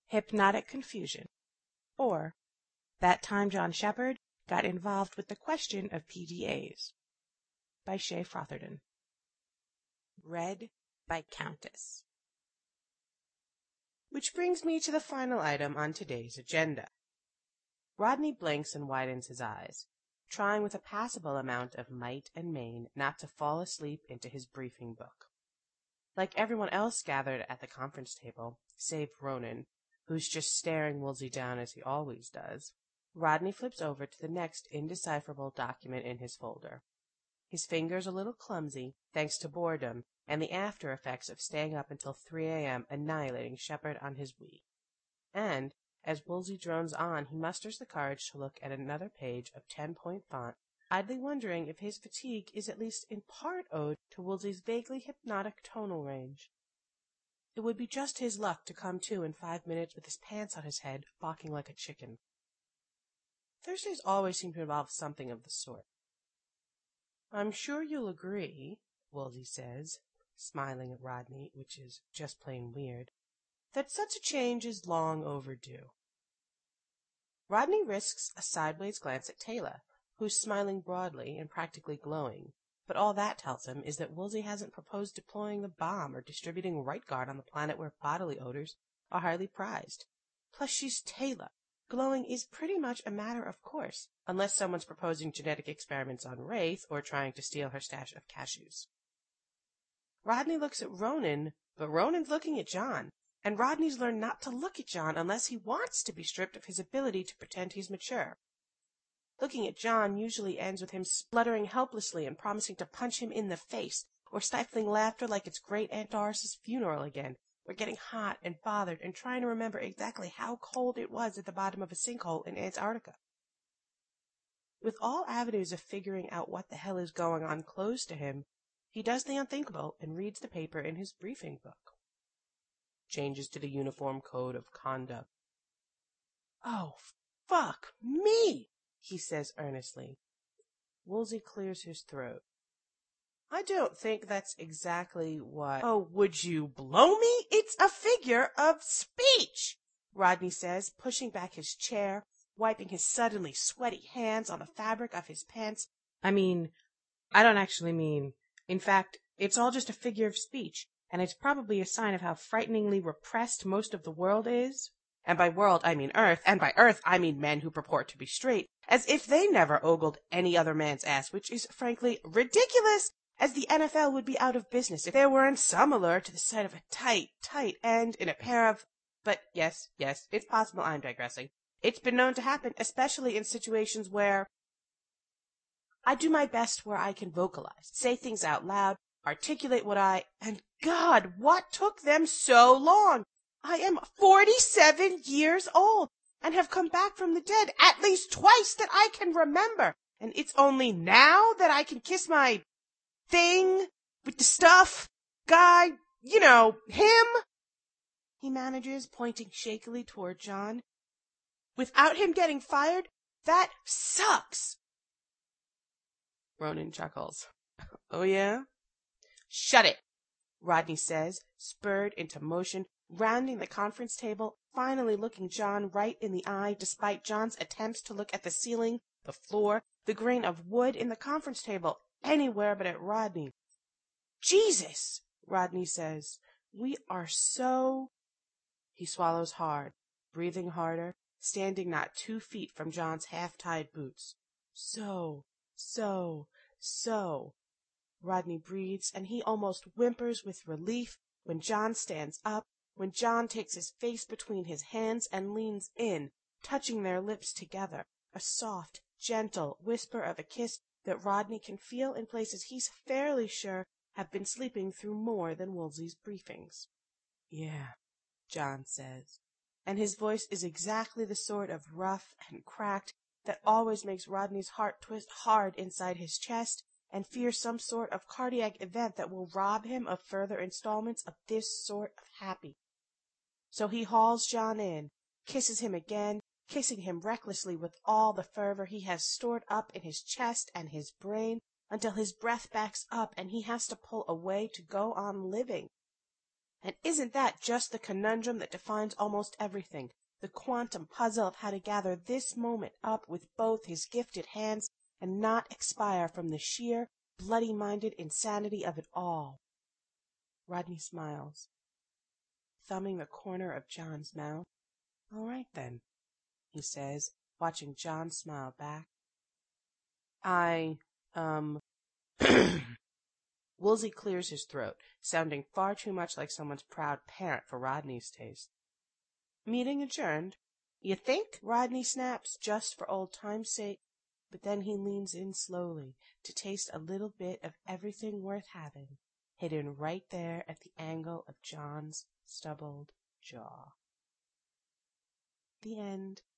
Hypnotic Confusion, or That Time John Shepard Got Involved with the Question of PDAs, by Shay Frotherton. Read by Countess. Which brings me to the final item on today's agenda. Rodney blinks and widens his eyes, trying with a passable amount of might and main not to fall asleep into his briefing book. Like everyone else gathered at the conference table, save Ronan, who's just staring Woolsey down as he always does, Rodney flips over to the next indecipherable document in his folder. His fingers a little clumsy, thanks to boredom and the after effects of staying up until 3 a.m. annihilating Shepard on his Wii. And, as Woolsey drones on, he musters the courage to look at another page of 10-point font, idly wondering if his fatigue is at least in part owed to Woolsey's vaguely hypnotic tonal range. It would be just his luck to come to in 5 minutes with his pants on his head, balking like a chicken. Thursdays always seem to involve something of the sort. "I'm sure you'll agree," Woolsey says, smiling at Rodney, which is just plain weird, "that such a change is long overdue." Rodney risks a sideways glance at Taylor, who's smiling broadly and practically glowing, but all that tells him is that Woolsey hasn't proposed deploying the bomb or distributing right guard on the planet where bodily odors are highly prized. Plus, she's Taylor. Glowing is pretty much a matter of course, unless someone's proposing genetic experiments on Wraith or trying to steal her stash of cashews. Rodney looks at Ronan, but Ronan's looking at John, and Rodney's learned not to look at John unless he wants to be stripped of his ability to pretend he's mature. Looking at John usually ends with him spluttering helplessly and promising to punch him in the face, or stifling laughter like it's Great Aunt Doris's funeral again, or getting hot and bothered and trying to remember exactly how cold it was at the bottom of a sinkhole in Antarctica. With all avenues of figuring out what the hell is going on closed to him, he does the unthinkable and reads the paper in his briefing book. Changes to the Uniform Code of Conduct. "Oh, fuck me," he says earnestly. Woolsey clears his throat. "I don't think that's exactly what—" "Oh, would you blow me? It's a figure of speech," Rodney says, pushing back his chair, wiping his suddenly sweaty hands on the fabric of his pants. I don't actually mean. In fact, it's all just a figure of speech, and it's probably a sign of how frighteningly repressed most of the world is. And by world, I mean Earth, and by Earth, I mean men who purport to be straight, as if they never ogled any other man's ass, which is frankly ridiculous, as the NFL would be out of business if there weren't some allure to the sight of a tight end in a pair of... But yes, it's possible I'm digressing. It's been known to happen, especially in situations where I do my best where I can vocalize, say things out loud, articulate and God, what took them so long? I am 47 years old and have come back from the dead at least twice that I can remember. And it's only now that I can kiss my thing with the stuff guy, him, he manages, pointing shakily toward John. Without him getting fired, that sucks. Ronan chuckles. "Oh, yeah?" "Shut it," Rodney says, spurred into motion, rounding the conference table, finally looking John right in the eye, despite John's attempts to look at the ceiling, the floor, the grain of wood in the conference table, anywhere but at Rodney. "Jesus," Rodney says, "we are so—" He swallows hard, breathing harder, standing not 2 feet from John's half-tied boots. So, Rodney breathes, and he almost whimpers with relief when John stands up, when John takes his face between his hands and leans in, touching their lips together, a soft, gentle whisper of a kiss that Rodney can feel in places he's fairly sure have been sleeping through more than Woolsey's briefings. "Yeah," John says, and his voice is exactly the sort of rough and cracked that always makes Rodney's heart twist hard inside his chest and fear some sort of cardiac event that will rob him of further installments of this sort of happy. So he hauls John in, kisses him again, kissing him recklessly with all the fervor he has stored up in his chest and his brain, until his breath backs up and he has to pull away to go on living. And isn't that just the conundrum that defines almost everything? The quantum puzzle of how to gather this moment up with both his gifted hands and not expire from the sheer, bloody-minded insanity of it all. Rodney smiles, thumbing the corner of John's mouth. All right, then, he says, watching John smile back. Woolsey clears his throat, sounding far too much like someone's proud parent for Rodney's taste. Meeting adjourned. You think? Rodney snaps, just for old time's sake. But then he leans in slowly to taste a little bit of everything worth having, hidden right there at the angle of John's stubbled jaw. The end.